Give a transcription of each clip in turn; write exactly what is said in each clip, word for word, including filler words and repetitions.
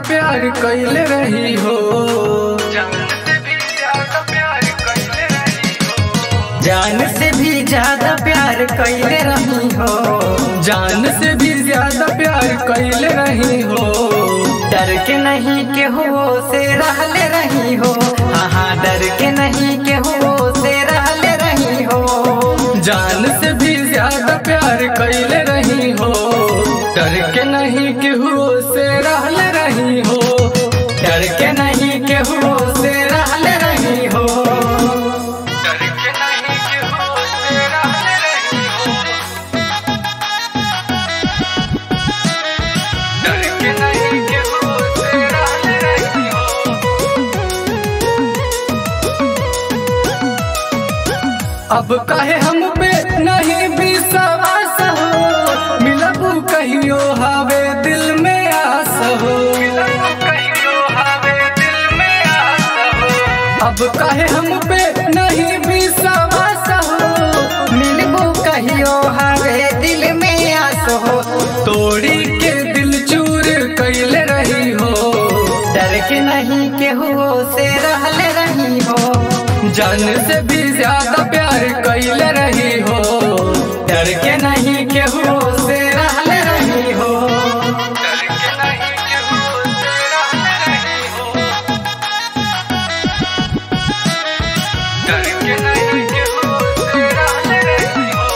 प्यार कैले रही हो, जान से भी ज्यादा प्यार कैले रही हो, जान से भी ज्यादा प्यार कैले रही हो। डर के नहीं के हो से रहले रही हो, हाँ हाँ डर के नहीं के हो से रहले रही हो। जान से भी ज्यादा प्यार कैले रही हो, डर के नहीं केहू से रहले रही हो, डर के नहीं के हो से रहले रही हो, डर के नहीं केहू से रहले रही हो, डर के नहीं केहू से रहले रही हो। अब कहे हम पे नहीं विश्वास हो, मिलबू कहियो हवे दिल में आस हो, अब कहे हम पे नहीं विश्वास हो, मिलबू कहियो हवे दिल में आस हो। तोड़ी के दिल चूर कैले रही हो, डर के नहीं के हो से रहले रही हो, जान से भी ज्यादा प्यार कैले रही हो, डर के नहीं के हो से रहले रही हो, डर के नहीं केहू से रहले रही हो, डर के नहीं केहू से रहले रही हो।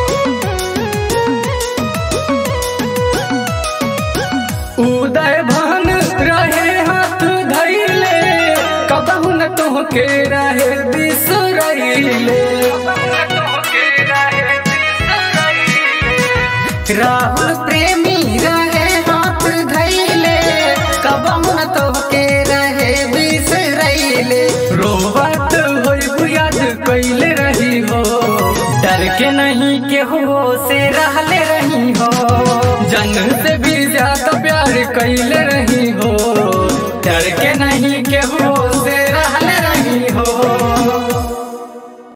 उदय भान रहे हाथ धैले, कबहू न तोहके रहे बिसरैले, राहुल प्रेमी रहे हाथ धैले, कबहू न तोहके रहे बिसरैले। रोवत होई याद कैले रही हो, डर के नहीं के हो से रहले रही हो, जान से भी ज्यादा प्यार कैले रही हो, डर के नहीं के हो